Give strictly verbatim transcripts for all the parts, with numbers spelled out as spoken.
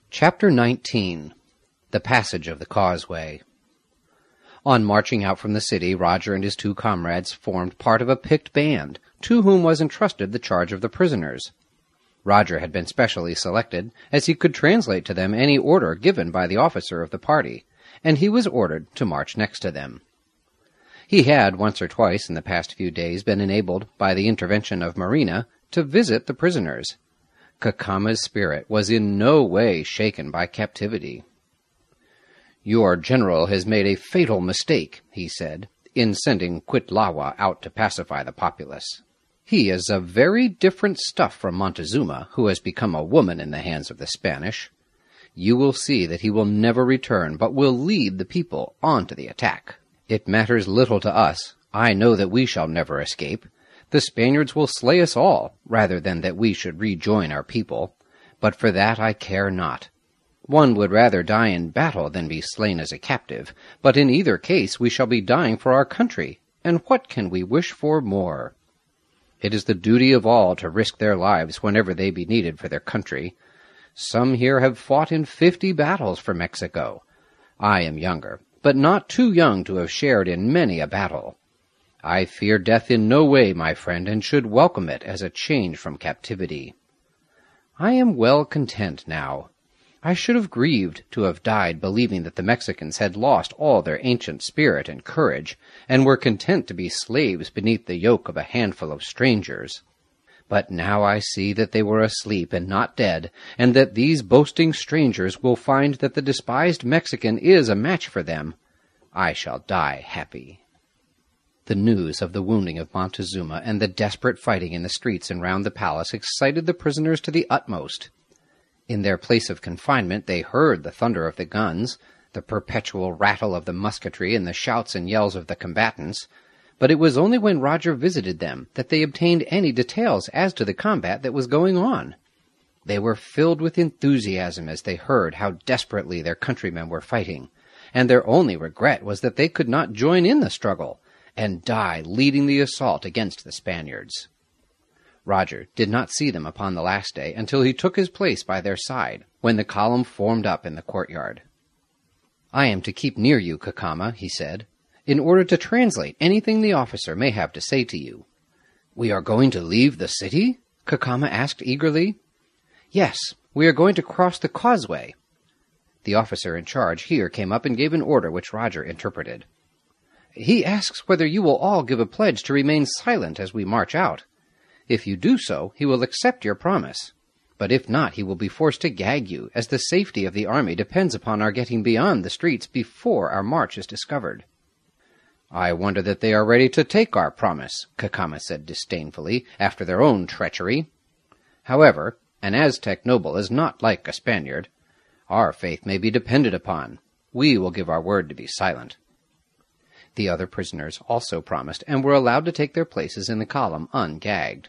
Chapter nineteen. The Passage of the Causeway. On marching out from the city, Roger and his two comrades formed part of a picked band, to whom was entrusted the charge of the prisoners. Roger had been specially selected, as he could translate to them any order given by the officer of the party, and he was ordered to march next to them. He had once or twice in the past few days been enabled, by the intervention of Marina, to visit the prisoners. Cacama's spirit was in no way shaken by captivity. "Your general has made a fatal mistake," he said, "in sending Cuitlahua out to pacify the populace. He is a very different stuff from Montezuma, who has become a woman in the hands of the Spanish. You will see that he will never return, but will lead the people on to the attack. It matters little to us. I know that we shall never escape. The Spaniards will slay us all, rather than that we should rejoin our people. But for that I care not. One would rather die in battle than be slain as a captive, but in either case we shall be dying for our country, and what can we wish for more? It is the duty of all to risk their lives whenever they be needed for their country. Some here have fought in fifty battles for Mexico. I am younger, but not too young to have shared in many a battle. I fear death in no way, my friend, and should welcome it as a change from captivity. I am well content now. I should have grieved to have died believing that the Mexicans had lost all their ancient spirit and courage, and were content to be slaves beneath the yoke of a handful of strangers. But now I see that they were asleep and not dead, and that these boasting strangers will find that the despised Mexican is a match for them. I shall die happy." The news of the wounding of Montezuma and the desperate fighting in the streets and round the palace excited the prisoners to the utmost. In their place of confinement they heard the thunder of the guns, the perpetual rattle of the musketry, and the shouts and yells of the combatants, but it was only when Roger visited them that they obtained any details as to the combat that was going on. They were filled with enthusiasm as they heard how desperately their countrymen were fighting, and their only regret was that they could not join in the struggle, and die leading the assault against the Spaniards. Roger did not see them upon the last day until he took his place by their side, when the column formed up in the courtyard. "I am to keep near you, Cacama," he said, "in order to translate anything the officer may have to say to you." "We are going to leave the city?" Cacama asked eagerly. "Yes, we are going to cross the causeway." The officer in charge here came up and gave an order which Roger interpreted. "He asks whether you will all give a pledge to remain silent as we march out. If you do so, he will accept your promise. But if not, he will be forced to gag you, as the safety of the army depends upon our getting beyond the streets before our march is discovered." "I wonder that they are ready to take our promise," Cacama said disdainfully, "after their own treachery. However, an Aztec noble is not like a Spaniard. Our faith may be depended upon. We will give our word to be silent." The other prisoners also promised, and were allowed to take their places in the column ungagged.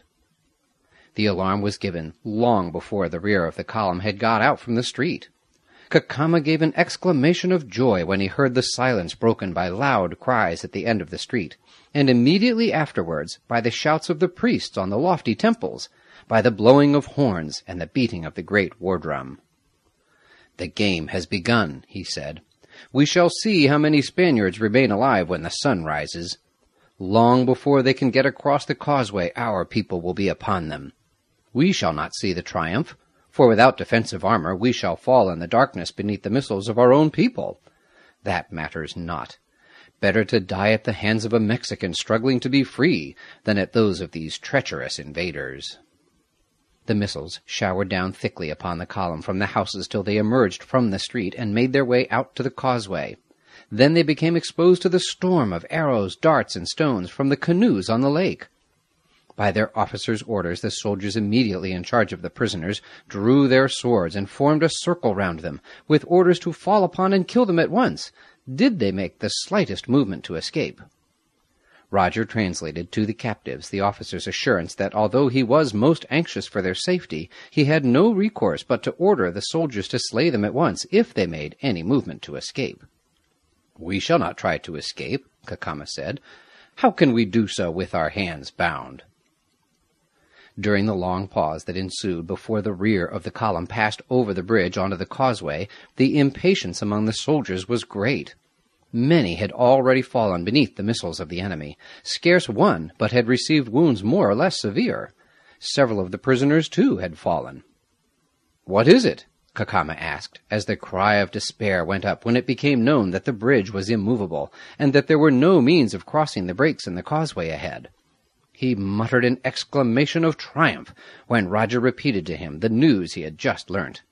The alarm was given long before the rear of the column had got out from the street. Cacama gave an exclamation of joy when he heard the silence broken by loud cries at the end of the street, and immediately afterwards by the shouts of the priests on the lofty temples, by the blowing of horns and the beating of the great war-drum. "The game has begun," he said. "We shall see how many Spaniards remain alive when the sun rises. Long before they can get across the causeway, our people will be upon them. We shall not see the triumph, for without defensive armor we shall fall in the darkness beneath the missiles of our own people. That matters not. Better to die at the hands of a Mexican struggling to be free than at those of these treacherous invaders." The missiles showered down thickly upon the column from the houses till they emerged from the street and made their way out to the causeway. Then they became exposed to the storm of arrows, darts, and stones from the canoes on the lake. By their officers' orders, the soldiers immediately in charge of the prisoners drew their swords and formed a circle round them, with orders to fall upon and kill them at once, did they make the slightest movement to escape. Roger translated to the captives the officer's assurance that although he was most anxious for their safety, he had no recourse but to order the soldiers to slay them at once if they made any movement to escape. "We shall not try to escape," Cacama said. "How can we do so with our hands bound?" During the long pause that ensued before the rear of the column passed over the bridge onto the causeway, the impatience among the soldiers was great. Many had already fallen beneath the missiles of the enemy. Scarce one but had received wounds more or less severe. Several of the prisoners, too, had fallen. "What is it?" Cacama asked, as the cry of despair went up when it became known that the bridge was immovable, and that there were no means of crossing the breaks in the causeway ahead. He muttered an exclamation of triumph when Roger repeated to him the news he had just learnt.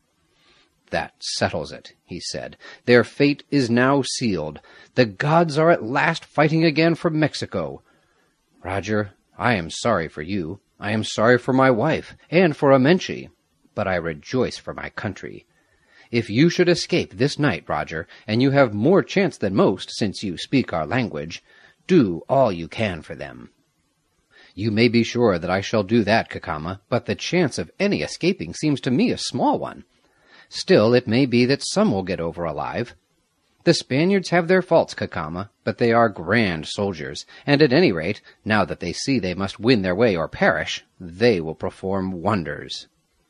"That settles it," he said. "Their fate is now sealed. The gods are at last fighting again for Mexico. Roger, I am sorry for you. I am sorry for my wife, and for Amenche, but I rejoice for my country. If you should escape this night, Roger, and you have more chance than most, since you speak our language, do all you can for them." "You may be sure that I shall do that, Cacama, but the chance of any escaping seems to me a small one. Still, it may be that some will get over alive. The Spaniards have their faults, Cacama, but they are grand soldiers, and at any rate, now that they see they must win their way or perish, they will perform wonders."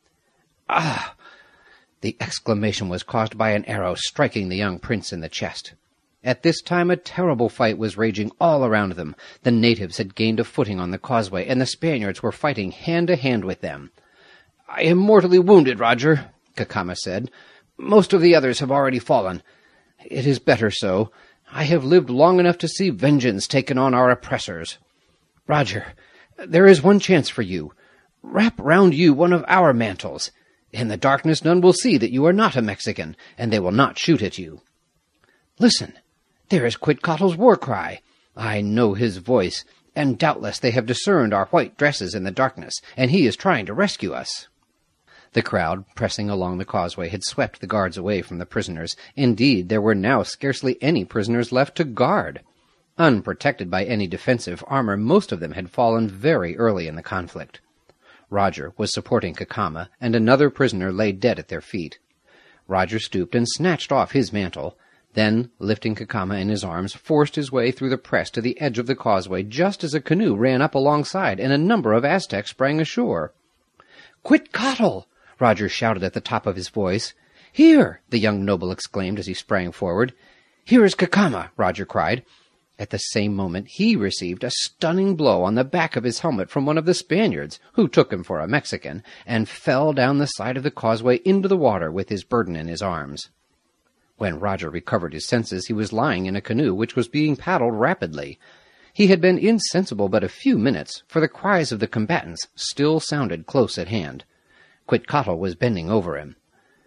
"Ah!" The exclamation was caused by an arrow striking the young prince in the chest. At this time a terrible fight was raging all around them. The natives had gained a footing on the causeway, and the Spaniards were fighting hand-to-hand with them. "I am mortally wounded, Roger," Cacama said. "Most of the others have already fallen. It is better so. I have lived long enough to see vengeance taken on our oppressors. Roger, there is one chance for you. Wrap round you one of our mantles. In the darkness none will see that you are not a Mexican, and they will not shoot at you. Listen, there is Quetzalcoatl's war-cry. I know his voice, and doubtless they have discerned our white dresses in the darkness, and he is trying to rescue us." The crowd, pressing along the causeway, had swept the guards away from the prisoners. Indeed, there were now scarcely any prisoners left to guard. Unprotected by any defensive armor, most of them had fallen very early in the conflict. Roger was supporting Cacama, and another prisoner lay dead at their feet. Roger stooped and snatched off his mantle, then, lifting Cacama in his arms, forced his way through the press to the edge of the causeway just as a canoe ran up alongside and a number of Aztecs sprang ashore. "Quetzalcoatl!" Roger shouted at the top of his voice. "Here!" the young noble exclaimed as he sprang forward. "Here is Cacama!" Roger cried. At the same moment he received a stunning blow on the back of his helmet from one of the Spaniards, who took him for a Mexican, and fell down the side of the causeway into the water with his burden in his arms. When Roger recovered his senses, he was lying in a canoe which was being paddled rapidly. He had been insensible but a few minutes, for the cries of the combatants still sounded close at hand. Quetzalcoatl was bending over him.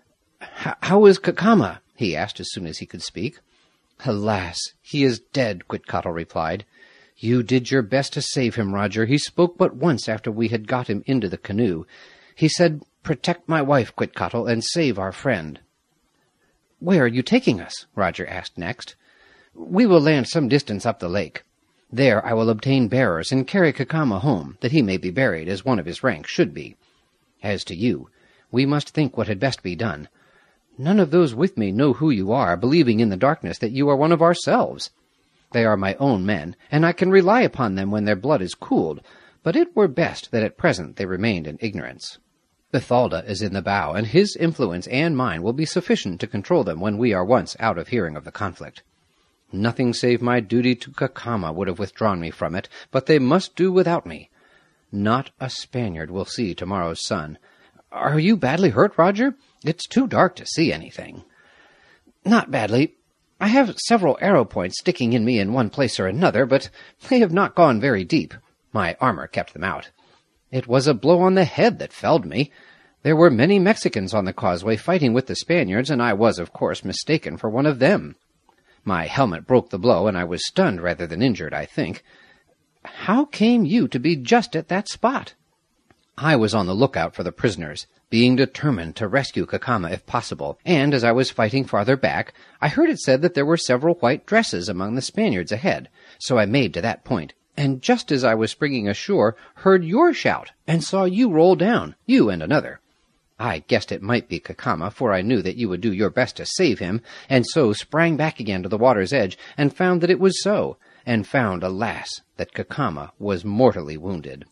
"How is Cacama?" he asked as soon as he could speak. "Alas, he is dead," Quetzalcoatl replied. "You did your best to save him, Roger. He spoke but once after we had got him into the canoe. He said, 'Protect my wife, Quetzalcoatl, and save our friend.'" "Where are you taking us?" Roger asked next. "We will land some distance up the lake. There I will obtain bearers and carry Cacama home, that he may be buried as one of his rank should be. As to you, we must think what had best be done. None of those with me know who you are, believing in the darkness that you are one of ourselves. They are my own men, and I can rely upon them when their blood is cooled, but it were best that at present they remained in ignorance. Bathalda is in the bow, and his influence and mine will be sufficient to control them when we are once out of hearing of the conflict. Nothing save my duty to Cacama would have withdrawn me from it, but they must do without me. Not a Spaniard will see tomorrow's sun. Are you badly hurt, Roger? It's too dark to see anything." "Not badly. I have several arrow points sticking in me in one place or another, but they have not gone very deep. My armor kept them out. It was a blow on the head that felled me. There were many Mexicans on the causeway fighting with the Spaniards, and I was, of course, mistaken for one of them. My helmet broke the blow, and I was stunned rather than injured, I think. How came you to be just at that spot?" "I was on the lookout for the prisoners, being determined to rescue Cacama if possible, and as I was fighting farther back, I heard it said that there were several white dresses among the Spaniards ahead, so I made to that point, and just as I was springing ashore, heard your shout, and saw you roll down, you and another. I guessed it might be Cacama, for I knew that you would do your best to save him, and so sprang back again to the water's edge, and found that it was so, and found, alas, that Cacama was mortally wounded."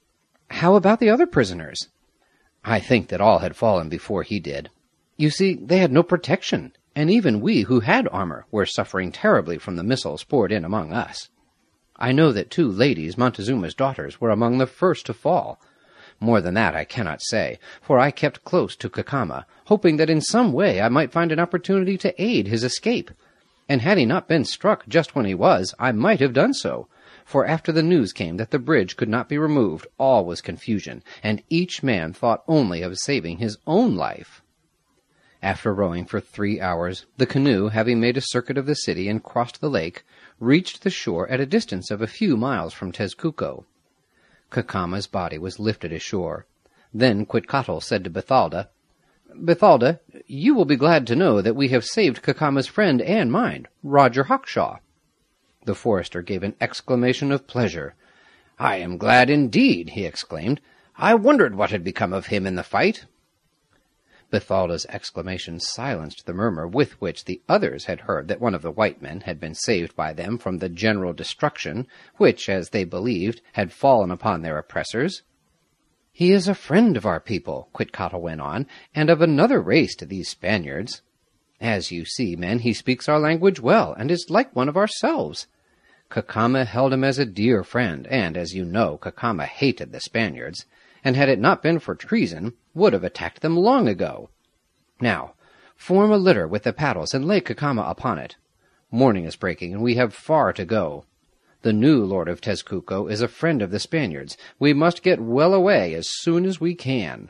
How about the other prisoners? I think that all had fallen before he did. You see, they had no protection, and even we who had armor were suffering terribly from the missiles poured in among us. I know that two ladies, Montezuma's daughters, were among the first to fall. More than that I cannot say, for I kept close to Cacama, hoping that in some way I might find an opportunity to aid his escape. And had he not been struck just when he was, I might have done so. For after the news came that the bridge could not be removed, all was confusion, and each man thought only of saving his own life. After rowing for three hours, the canoe, having made a circuit of the city and crossed the lake, reached the shore at a distance of a few miles from Tezcuco. Cacama's body was lifted ashore. Then Quetzalcoatl said to Bathalda, "Bathalda, you will be glad to know that we have saved Cacama's friend and mine, Roger Hawkshaw." The forester gave an exclamation of pleasure. "I am glad indeed," he exclaimed. "I wondered what had become of him in the fight." Bathalda's exclamation silenced the murmur with which the others had heard that one of the white men had been saved by them from the general destruction which, as they believed, had fallen upon their oppressors. "He is a friend of our people," Quetzalcoatl went on, "and of another race to these Spaniards. As you see, men, he speaks our language well, and is like one of ourselves. Cacama held him as a dear friend, and, as you know, Cacama hated the Spaniards, and had it not been for treason, would have attacked them long ago. Now, form a litter with the paddles and lay Cacama upon it. Morning is breaking, and we have far to go. The new lord of Tezcuco is a friend of the Spaniards. We must get well away as soon as we can."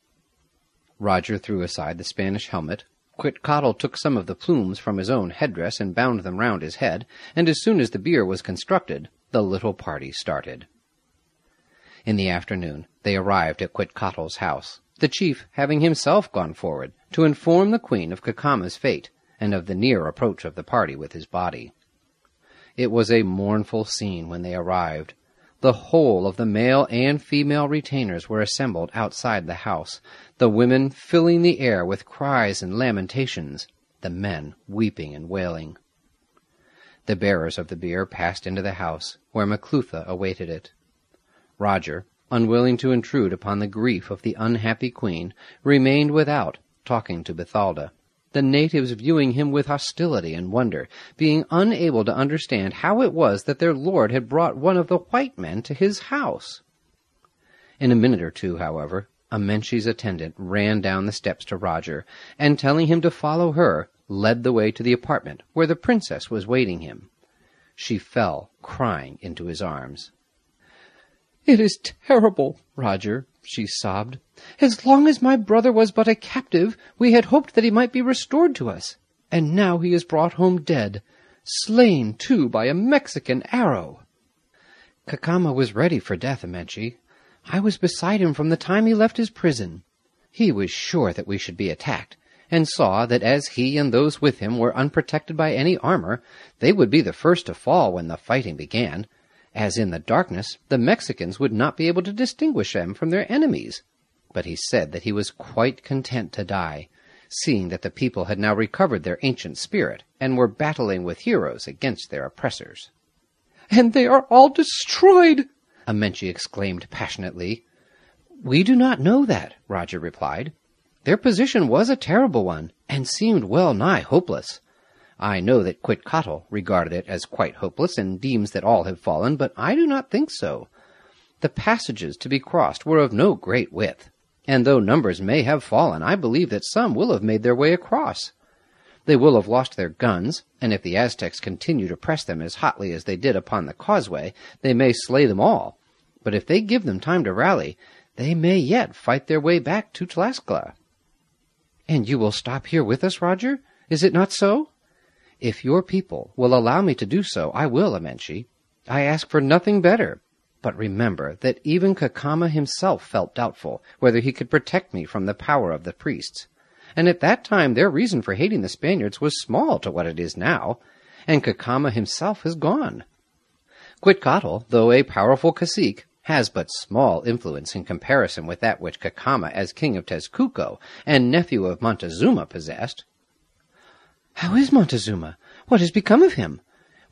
Roger threw aside the Spanish helmet. Quetzalcoatl took some of the plumes from his own headdress and bound them round his head, and as soon as the bier was constructed, the little party started. In the afternoon they arrived at Quetzalcoatl's house, the chief having himself gone forward to inform the queen of Cacama's fate and of the near approach of the party with his body. It was a mournful scene when they arrived. The whole of the male and female retainers were assembled outside the house, the women filling the air with cries and lamentations, the men weeping and wailing. The bearers of the bier passed into the house, where Maclutha awaited it. Roger, unwilling to intrude upon the grief of the unhappy queen, remained without, talking to Bathalda, the natives viewing him with hostility and wonder, being unable to understand how it was that their lord had brought one of the white men to his house. In a minute or two, however, Amenche's attendant ran down the steps to Roger, and telling him to follow her, led the way to the apartment where the princess was waiting him. She fell, crying, into his arms. "It is terrible, Roger," she sobbed. "As long as my brother was but a captive, we had hoped that he might be restored to us, and now he is brought home dead, slain, too, by a Mexican arrow." "Cacama was ready for death, Amenche. I was beside him from the time he left his prison. He was sure that we should be attacked, and saw that as he and those with him were unprotected by any armor, they would be the first to fall when the fighting began, as in the darkness the Mexicans would not be able to distinguish them from their enemies. But he said that he was quite content to die, seeing that the people had now recovered their ancient spirit, and were battling with heroes against their oppressors." "And they are all destroyed!" Amenche exclaimed passionately. "We do not know that," Roger replied. "Their position was a terrible one, and seemed well nigh hopeless. I know that Quetzalcoatl regarded it as quite hopeless, and deems that all have fallen, but I do not think so. The passages to be crossed were of no great width, and though numbers may have fallen, I believe that some will have made their way across. They will have lost their guns, and if the Aztecs continue to press them as hotly as they did upon the causeway, they may slay them all. But if they give them time to rally, they may yet fight their way back to Tlaxcala." "And you will stop here with us, Roger? Is it not so?" "If your people will allow me to do so, I will, Amenche. I ask for nothing better. But remember that even Cacama himself felt doubtful whether he could protect me from the power of the priests. And at that time their reason for hating the Spaniards was small to what it is now, and Cacama himself is gone. Quetzalcoatl, though a powerful cacique, has but small influence in comparison with that which Cacama, as king of Tezcuco and nephew of Montezuma, possessed." "How is Montezuma? What has become of him?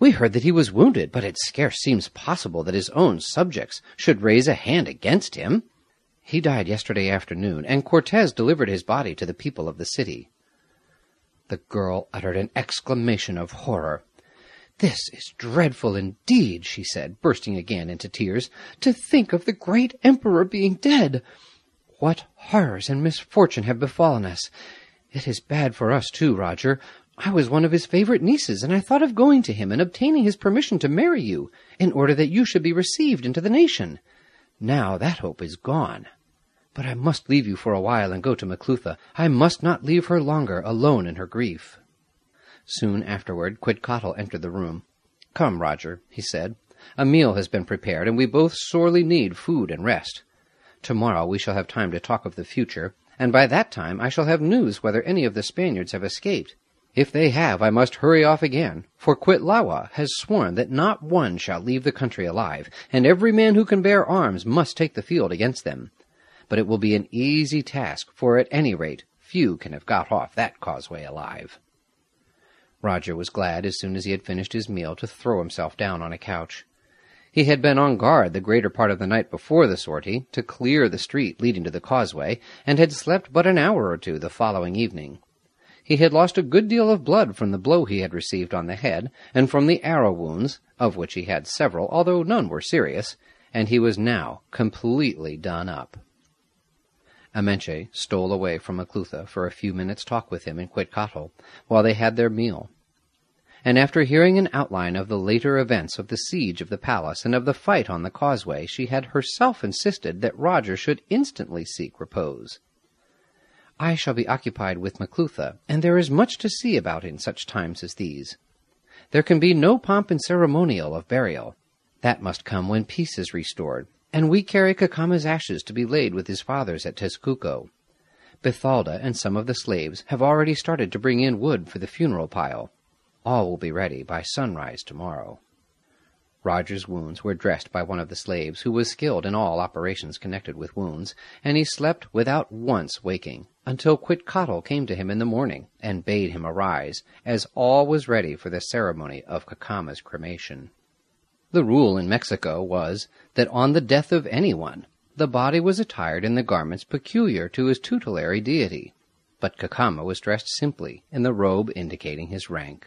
We heard that he was wounded, but it scarce seems possible that his own subjects should raise a hand against him. He died yesterday afternoon, and Cortez delivered his body to the people of the city." The girl uttered an exclamation of horror. "This is dreadful indeed," she said, bursting again into tears. "To think of the great emperor being dead! What horrors and misfortune have befallen us! It is bad for us, too, Roger. I was one of his favorite nieces, and I thought of going to him and obtaining his permission to marry you, in order that you should be received into the nation. Now that hope is gone. But I must leave you for a while and go to Maclutha. I must not leave her longer alone in her grief." Soon afterward, Quetzalcoatl entered the room. "Come, Roger," he said. "A meal has been prepared, and we both sorely need food and rest. Tomorrow we shall have time to talk of the future, and by that time I shall have news whether any of the Spaniards have escaped. If they have, I must hurry off again, for Cuitlahuac has sworn that not one shall leave the country alive, and every man who can bear arms must take the field against them. But it will be an easy task, for at any rate few can have got off that causeway alive." Roger was glad, as soon as he had finished his meal, to throw himself down on a couch. He had been on guard the greater part of the night before the sortie, to clear the street leading to the causeway, and had slept but an hour or two the following evening. He had lost a good deal of blood from the blow he had received on the head, and from the arrow wounds, of which he had several, although none were serious, and he was now completely done up. Amenche stole away from Maclutha for a few minutes' talk with him and Quetzalcoatl, while they had their meal. And after hearing an outline of the later events of the siege of the palace and of the fight on the causeway, she had herself insisted that Roger should instantly seek repose. "I shall be occupied with Maclutha, and there is much to see about in such times as these. There can be no pomp and ceremonial of burial. That must come when peace is restored, and we carry Cacama's ashes to be laid with his father's at Tezcuco. Bethalda and some of the slaves have already started to bring in wood for the funeral pile. All will be ready by sunrise tomorrow." Roger's wounds were dressed by one of the slaves, who was skilled in all operations connected with wounds, and he slept without once waking, until Quetzalcoatl came to him in the morning, and bade him arise, as all was ready for the ceremony of Cacama's cremation. The rule in Mexico was that on the death of anyone, the body was attired in the garments peculiar to his tutelary deity, but Cacama was dressed simply in the robe indicating his rank.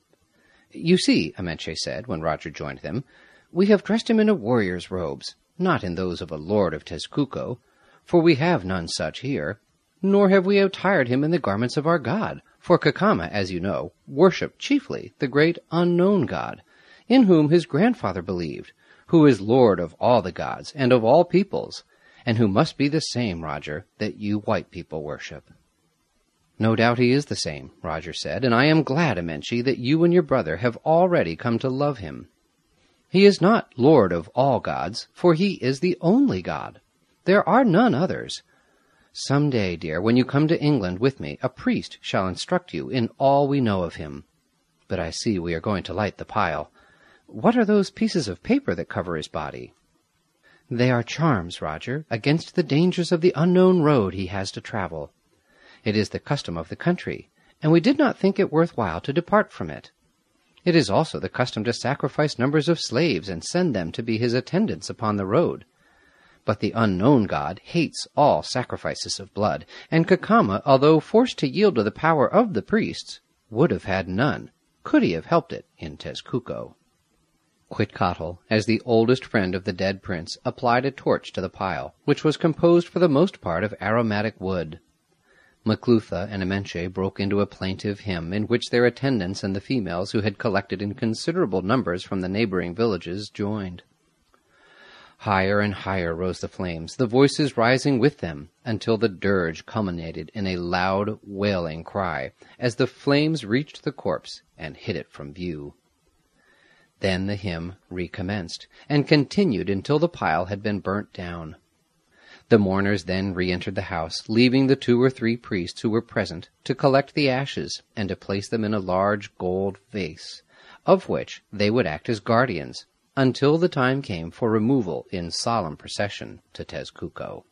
"You see," Amenche said, when Roger joined them, "we have dressed him in a warrior's robes, not in those of a lord of Tezcuco, for we have none such here, nor have we attired him in the garments of our god, for Cacama, as you know, worshipped chiefly the great unknown god, in whom his grandfather believed, who is lord of all the gods and of all peoples, and who must be the same, Roger, that you white people worship." "No doubt he is the same," Roger said, "and I am glad, Amenche, that you and your brother have already come to love him. He is not lord of all gods, for he is the only god. There are none others. Some day, dear, when you come to England with me, a priest shall instruct you in all we know of him. But I see we are going to light the pile. What are those pieces of paper that cover his body?" "They are charms, Roger, against the dangers of the unknown road he has to travel. It is the custom of the country, and we did not think it worth while to depart from it. It is also the custom to sacrifice numbers of slaves and send them to be his attendants upon the road. But the unknown god hates all sacrifices of blood, and Cacama, although forced to yield to the power of the priests, would have had none, could he have helped it in Tezcuco." Quetzalcoatl, as the oldest friend of the dead prince, applied a torch to the pile, which was composed for the most part of aromatic wood. Maclutha and Amenche broke into a plaintive hymn, in which their attendants and the females who had collected in considerable numbers from the neighboring villages joined. Higher and higher rose the flames, the voices rising with them, until the dirge culminated in a loud, wailing cry, as the flames reached the corpse and hid it from view. Then the hymn recommenced, and continued until the pile had been burnt down. The mourners then re-entered the house, leaving the two or three priests who were present to collect the ashes and to place them in a large gold vase, of which they would act as guardians, until the time came for removal in solemn procession to Tezcuco.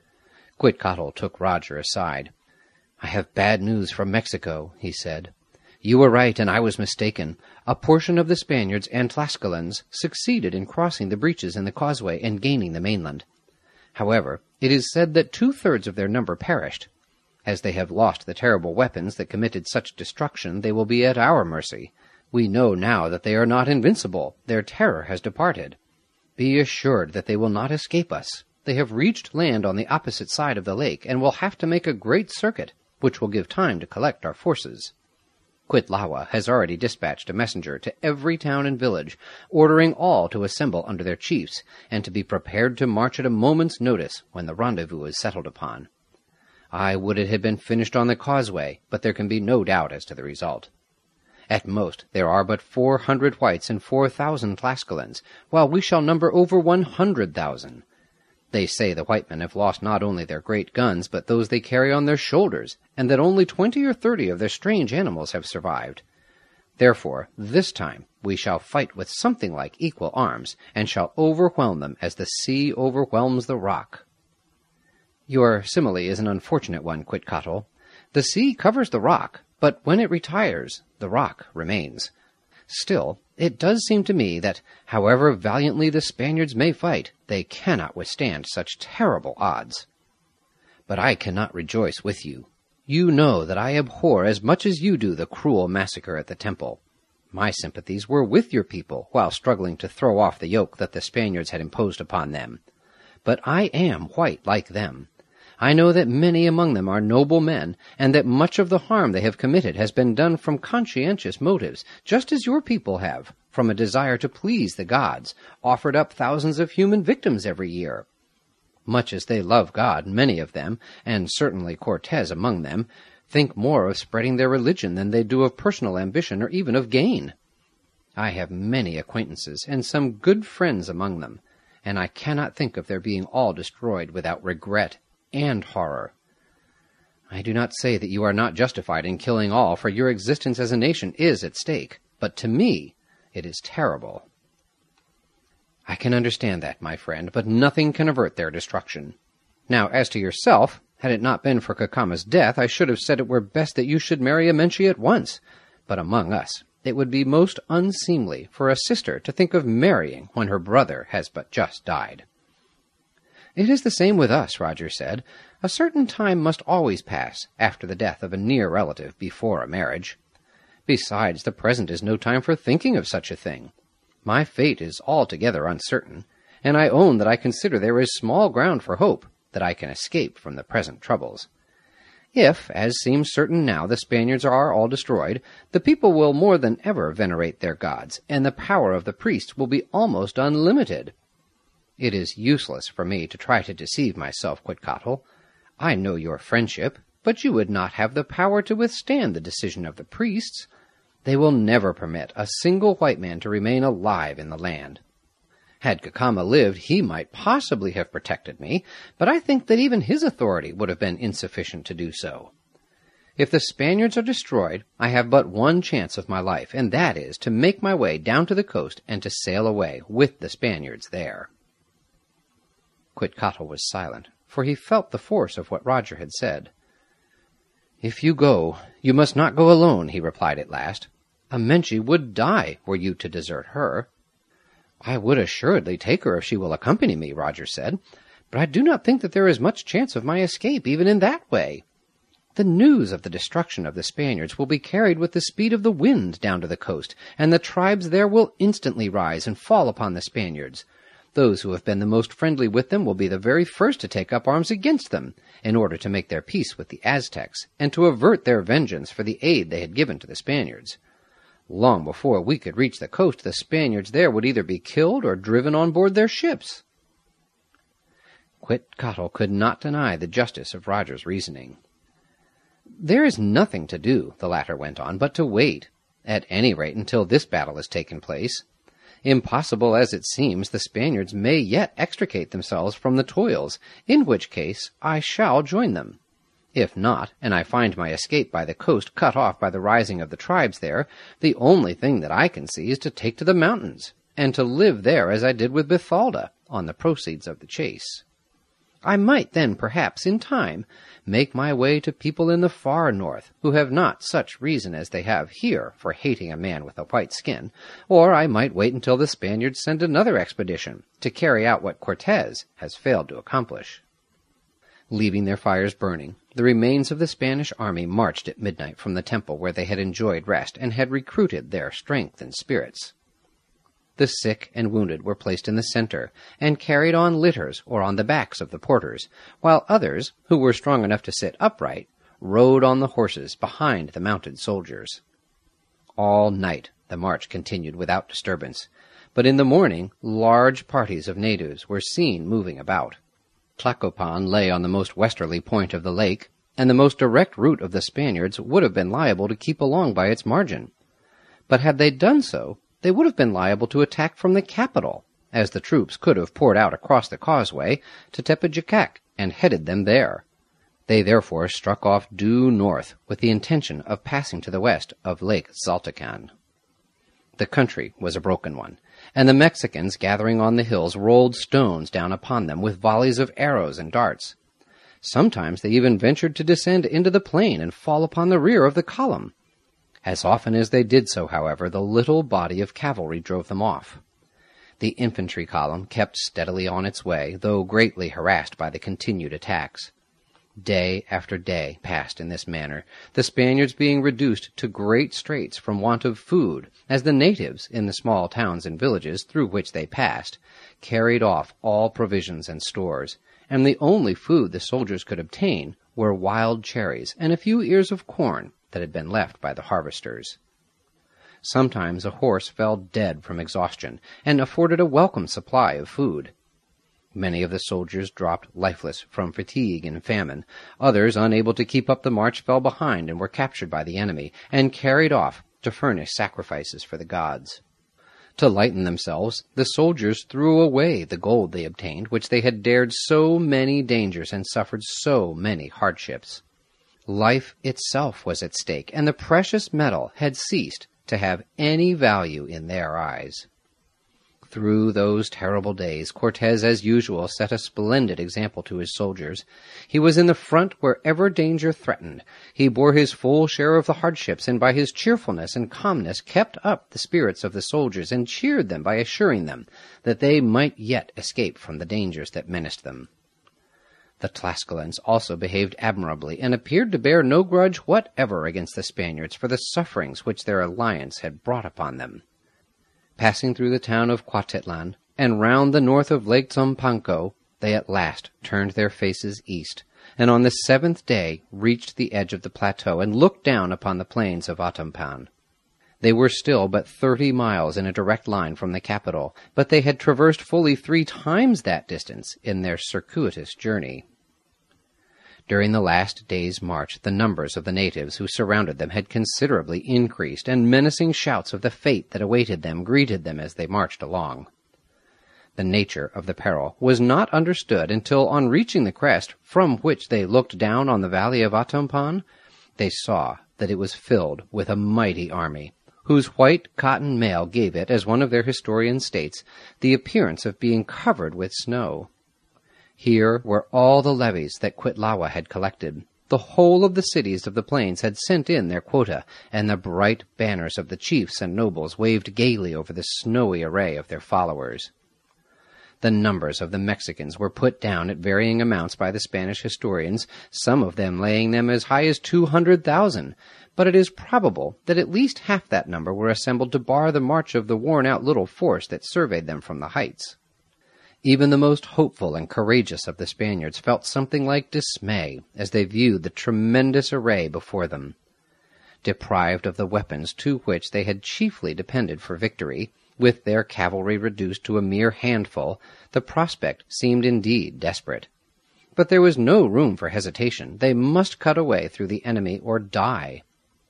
Quetzalcoatl took Roger aside. "I have bad news from Mexico," he said. You were right, and I was mistaken. A portion of the Spaniards and Tlascalans succeeded in crossing the breaches in the causeway and gaining the mainland. However, it is said that two-thirds of their number perished. As they have lost the terrible weapons that committed such destruction, they will be at our mercy. We know now that they are not invincible. Their terror has departed. Be assured that they will not escape us. They have reached land on the opposite side of the lake, and will have to make a great circuit, which will give time to collect our forces. Cuitlahua has already dispatched a messenger to every town and village, ordering all to assemble under their chiefs, and to be prepared to march at a moment's notice when the rendezvous is settled upon. I would it had been finished on the causeway, but there can be no doubt as to the result. At most, there are but four hundred whites and four thousand Tlascalans, while we shall number over one hundred thousand. They say the white men have lost not only their great guns, but those they carry on their shoulders, and that only twenty or thirty of their strange animals have survived. Therefore, this time we shall fight with something like equal arms, and shall overwhelm them as the sea overwhelms the rock. Your simile is an unfortunate one, Cuitcatl. The sea covers the rock, but when it retires, the rock remains. Still, it does seem to me that, however valiantly the Spaniards may fight, they cannot withstand such terrible odds. But I cannot rejoice with you. You know that I abhor as much as you do the cruel massacre at the temple. My sympathies were with your people while struggling to throw off the yoke that the Spaniards had imposed upon them. But I am white like them. I know that many among them are noble men, and that much of the harm they have committed has been done from conscientious motives, just as your people have, from a desire to please the gods, offered up thousands of human victims every year. Much as they love God, many of them, and certainly Cortez among them, think more of spreading their religion than they do of personal ambition or even of gain. I have many acquaintances, and some good friends among them, and I cannot think of their being all destroyed without regret and horror. I do not say that you are not justified in killing all, for your existence as a nation is at stake, but to me it is terrible. I can understand that, my friend, but nothing can avert their destruction. Now, as to yourself, had it not been for Cacama's death, I should have said it were best that you should marry Amenche at once, but among us it would be most unseemly for a sister to think of marrying when her brother has but just died. It is the same with us, Roger said. A certain time must always pass after the death of a near relative before a marriage. Besides, the present is no time for thinking of such a thing. My fate is altogether uncertain, and I own that I consider there is small ground for hope that I can escape from the present troubles. If, as seems certain now, the Spaniards are all destroyed, the people will more than ever venerate their gods, and the power of the priests will be almost unlimited. It is useless for me to try to deceive myself, Cuitcatl. I know your friendship, but you would not have the power to withstand the decision of the priests. They will never permit a single white man to remain alive in the land. Had Cacama lived, he might possibly have protected me, but I think that even his authority would have been insufficient to do so. If the Spaniards are destroyed, I have but one chance of my life, and that is to make my way down to the coast and to sail away with the Spaniards there. Cuitcatl was silent, for he felt the force of what Roger had said. "If you go, you must not go alone," he replied at last. "Amenche would die were you to desert her." "I would assuredly take her if she will accompany me," Roger said, "but I do not think that there is much chance of my escape even in that way. The news of the destruction of the Spaniards will be carried with the speed of the wind down to the coast, and the tribes there will instantly rise and fall upon the Spaniards. Those who have been the most friendly with them will be the very first to take up arms against them, in order to make their peace with the Aztecs, and to avert their vengeance for the aid they had given to the Spaniards. Long before we could reach the coast, the Spaniards there would either be killed or driven on board their ships." Cuitcatl could not deny the justice of Roger's reasoning. "There is nothing to do," the latter went on, "but to wait, at any rate until this battle has taken place. Impossible as it seems, the Spaniards may yet extricate themselves from the toils, in which case I shall join them. If not, and I find my escape by the coast cut off by the rising of the tribes there, the only thing that I can see is to take to the mountains, and to live there as I did with Bathalda, on the proceeds of the chase." I might then, perhaps, in time, make my way to people in the far north, who have not such reason as they have here for hating a man with a white skin, or I might wait until the Spaniards send another expedition to carry out what Cortez has failed to accomplish." Leaving their fires burning, the remains of the Spanish army marched at midnight from the temple where they had enjoyed rest and had recruited their strength and spirits. The sick and wounded were placed in the center and carried on litters or on the backs of the porters, while others, who were strong enough to sit upright, rode on the horses behind the mounted soldiers. All night the march continued without disturbance, but in the morning large parties of natives were seen moving about. Tlacopan lay on the most westerly point of the lake, and the most direct route of the Spaniards would have been liable to keep along by its margin. But had they done so, they would have been liable to attack from the capital, as the troops could have poured out across the causeway to Tepejicac and headed them there. They therefore struck off due north with the intention of passing to the west of Lake Zaltecan. The country was a broken one, and the Mexicans gathering on the hills rolled stones down upon them with volleys of arrows and darts. Sometimes they even ventured to descend into the plain and fall upon the rear of the column. As often as they did so, however, the little body of cavalry drove them off. The infantry column kept steadily on its way, though greatly harassed by the continued attacks. Day after day passed in this manner, the Spaniards being reduced to great straits from want of food, as the natives, in the small towns and villages through which they passed, carried off all provisions and stores, and the only food the soldiers could obtain were wild cherries and a few ears of corn that had been left by the harvesters. Sometimes a horse fell dead from exhaustion, and afforded a welcome supply of food. Many of the soldiers dropped lifeless from fatigue and famine. Others, unable to keep up the march, fell behind and were captured by the enemy, and carried off to furnish sacrifices for the gods. To lighten themselves, the soldiers threw away the gold they obtained, which they had dared so many dangers and suffered so many hardships. Life itself was at stake, and the precious metal had ceased to have any value in their eyes. Through those terrible days, Cortez, as usual, set a splendid example to his soldiers. He was in the front wherever danger threatened. He bore his full share of the hardships, and by his cheerfulness and calmness kept up the spirits of the soldiers, and cheered them by assuring them that they might yet escape from the dangers that menaced them. The Tlascalans also behaved admirably, and appeared to bear no grudge whatever against the Spaniards for the sufferings which their alliance had brought upon them. Passing through the town of Cuautitlan, and round the north of Lake Zumpanco, they at last turned their faces east, and on the seventh day reached the edge of the plateau, and looked down upon the plains of Otompan. They were still but thirty miles in a direct line from the capital, but they had traversed fully three times that distance in their circuitous journey. During the last day's march, the numbers of the natives who surrounded them had considerably increased, and menacing shouts of the fate that awaited them greeted them as they marched along. The nature of the peril was not understood until, on reaching the crest, from which they looked down on the valley of Otompan, they saw that it was filled with a mighty army, whose white cotton mail gave it, as one of their historians states, the appearance of being covered with snow. Here were all the levies that Cuitlahuac had collected. The whole of the cities of the plains had sent in their quota, and the bright banners of the chiefs and nobles waved gaily over the snowy array of their followers. The numbers of the Mexicans were put down at varying amounts by the Spanish historians, some of them laying them as high as two hundred thousand, but it is probable that at least half that number were assembled to bar the march of the worn-out little force that surveyed them from the heights. Even the most hopeful and courageous of the Spaniards felt something like dismay as they viewed the tremendous array before them. Deprived of the weapons to which they had chiefly depended for victory, with their cavalry reduced to a mere handful, the prospect seemed indeed desperate. But there was no room for hesitation. They must cut a way through the enemy or die.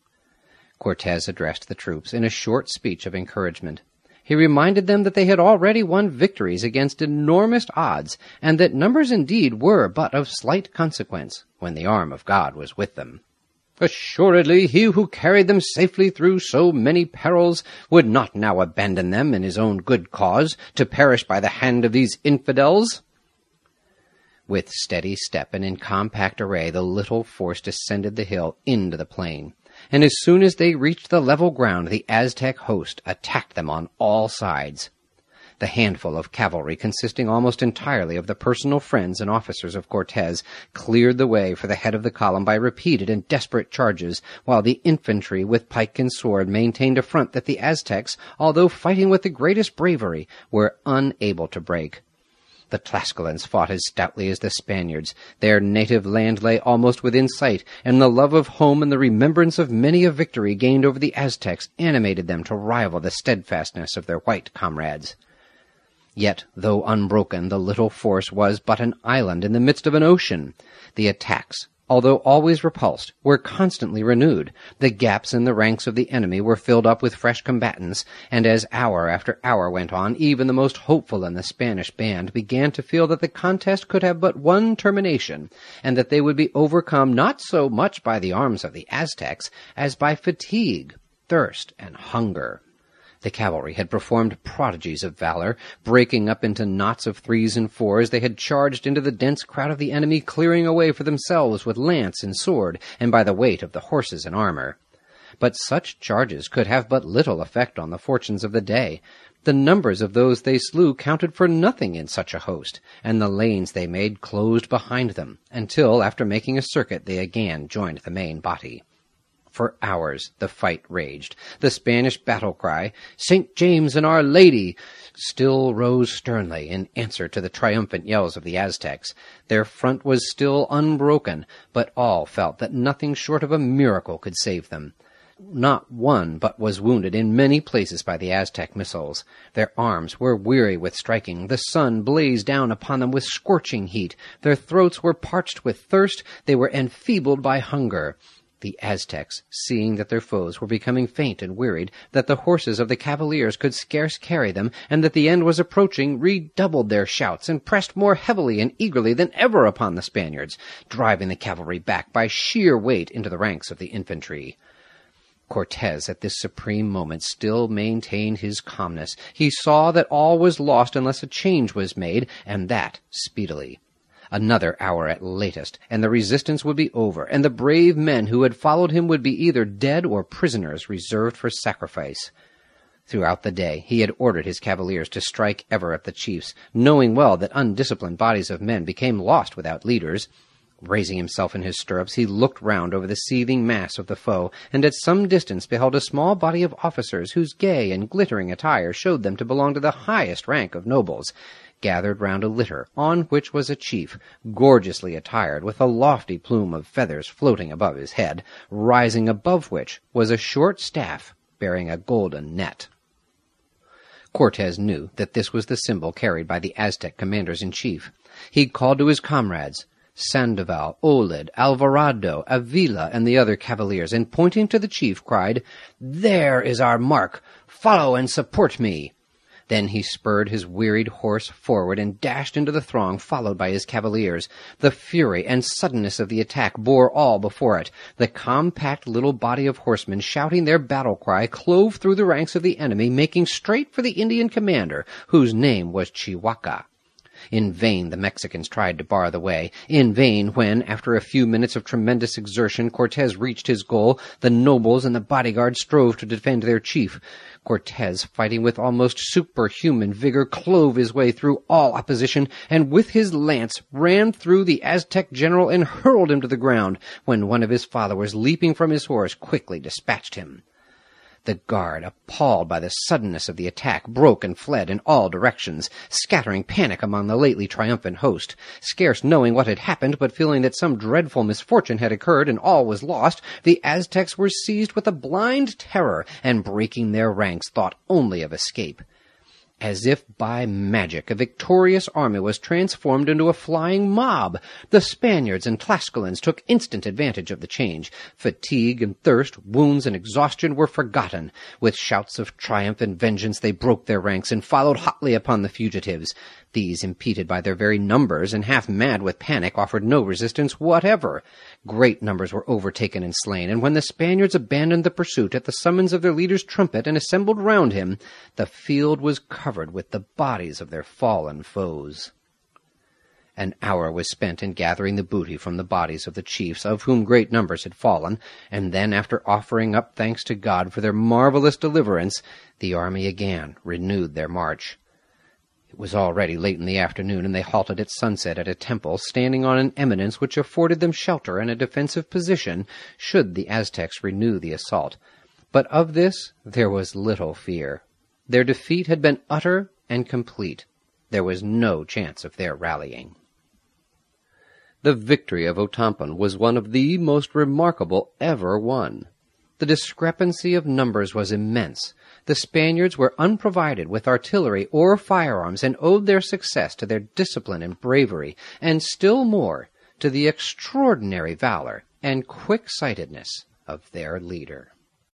Cortez addressed the troops in a short speech of encouragement. He reminded them that they had already won victories against enormous odds, and that numbers indeed were but of slight consequence when the arm of God was with them. Assuredly, he who carried them safely through so many perils would not now abandon them in his own good cause to perish by the hand of these infidels. With steady step and in compact array, the little force descended the hill into the plain, and as soon as they reached the level ground, the Aztec host attacked them on all sides. The handful of cavalry, consisting almost entirely of the personal friends and officers of Cortes, cleared the way for the head of the column by repeated and desperate charges, while the infantry with pike and sword maintained a front that the Aztecs, although fighting with the greatest bravery, were unable to break. The Tlascalans fought as stoutly as the Spaniards. Their native land lay almost within sight, and the love of home and the remembrance of many a victory gained over the Aztecs animated them to rival the steadfastness of their white comrades. Yet, though unbroken, the little force was but an island in the midst of an ocean. The attacks, although always repulsed, were constantly renewed. The gaps in the ranks of the enemy were filled up with fresh combatants, and as hour after hour went on, even the most hopeful in the Spanish band began to feel that the contest could have but one termination, and that they would be overcome not so much by the arms of the Aztecs as by fatigue, thirst, and hunger. The cavalry had performed prodigies of valor. Breaking up into knots of threes and fours, they had charged into the dense crowd of the enemy, clearing a way for themselves with lance and sword, and by the weight of the horses and armor. But such charges could have but little effect on the fortunes of the day. The numbers of those they slew counted for nothing in such a host, and the lanes they made closed behind them, until, after making a circuit, they again joined the main body. For hours the fight raged. The Spanish battle-cry, "Saint James and Our Lady," still rose sternly in answer to the triumphant yells of the Aztecs. Their front was still unbroken, but all felt that nothing short of a miracle could save them. Not one but was wounded in many places by the Aztec missiles. Their arms were weary with striking. The sun blazed down upon them with scorching heat. Their throats were parched with thirst. They were enfeebled by hunger. The Aztecs, seeing that their foes were becoming faint and wearied, that the horses of the cavaliers could scarce carry them, and that the end was approaching, redoubled their shouts and pressed more heavily and eagerly than ever upon the Spaniards, driving the cavalry back by sheer weight into the ranks of the infantry. Cortes at this supreme moment still maintained his calmness. He saw that all was lost unless a change was made, and that speedily. Another hour at latest, and the resistance would be over, and the brave men who had followed him would be either dead or prisoners reserved for sacrifice. Throughout the day he had ordered his cavaliers to strike ever at the chiefs, knowing well that undisciplined bodies of men became lost without leaders. Raising himself in his stirrups, he looked round over the seething mass of the foe, and at some distance beheld a small body of officers whose gay and glittering attire showed them to belong to the highest rank of nobles, gathered round a litter, on which was a chief, gorgeously attired, with a lofty plume of feathers floating above his head, rising above which was a short staff bearing a golden net. Cortes knew that this was the symbol carried by the Aztec commanders-in-chief. He called to his comrades, Sandoval, Olid, Alvarado, Avila, and the other cavaliers, and pointing to the chief, cried, "There is our mark! Follow and support me!" Then he spurred his wearied horse forward and dashed into the throng, followed by his cavaliers. The fury and suddenness of the attack bore all before it. The compact little body of horsemen, shouting their battle-cry, clove through the ranks of the enemy, making straight for the Indian commander, whose name was Chihuahua. In vain the Mexicans tried to bar the way. In vain when, after a few minutes of tremendous exertion, Cortes reached his goal, the nobles and the bodyguard strove to defend their chief. Cortes, fighting with almost superhuman vigor, clove his way through all opposition, and with his lance ran through the Aztec general and hurled him to the ground, when one of his followers, leaping from his horse, quickly dispatched him. The guard, appalled by the suddenness of the attack, broke and fled in all directions, scattering panic among the lately triumphant host. Scarce knowing what had happened, but feeling that some dreadful misfortune had occurred and all was lost, the Aztecs were seized with a blind terror, and breaking their ranks, thought only of escape. As if by magic, a victorious army was transformed into a flying mob. The Spaniards and Tlascalans took instant advantage of the change. Fatigue and thirst, wounds and exhaustion were forgotten. With shouts of triumph and vengeance they broke their ranks and followed hotly upon the fugitives. These, impeded by their very numbers and half mad with panic, offered no resistance whatever. Great numbers were overtaken and slain, and when the Spaniards abandoned the pursuit at the summons of their leader's trumpet and assembled round him, the field was covered with the bodies of their fallen foes. An hour was spent in gathering the booty from the bodies of the chiefs, of whom great numbers had fallen, and then, after offering up thanks to God for their marvelous deliverance, the army again renewed their march. It was already late in the afternoon, and they halted at sunset at a temple standing on an eminence which afforded them shelter and a defensive position should the Aztecs renew the assault. But of this there was little fear. Their defeat had been utter and complete. There was no chance of their rallying. The victory of Otompan was one of the most remarkable ever won. The discrepancy of numbers was immense. The Spaniards were unprovided with artillery or firearms, and owed their success to their discipline and bravery, and still more to the extraordinary valor and quick-sightedness of their leader.